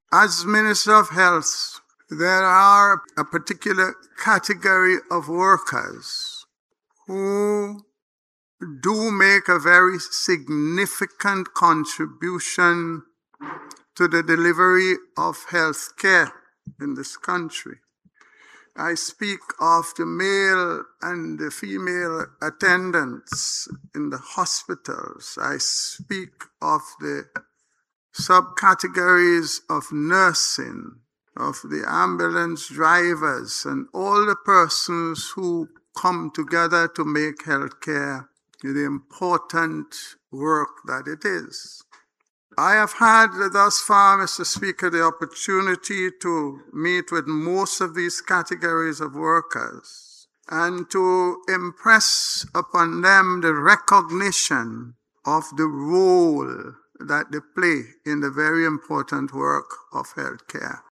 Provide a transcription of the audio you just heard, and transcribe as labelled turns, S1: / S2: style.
S1: As Minister of Health, there are a particular category of workers who do make a very significant contribution to the delivery of health care in this country. I speak of the male and the female attendants in the hospitals. I speak of the subcategories of nursing, of the ambulance drivers, and all the persons who come together to make healthcare the important work that it is. I have had thus far, Mr. Speaker, the opportunity to meet with most of these categories of workers and to impress upon them the recognition of the role that they play in the very important work of healthcare.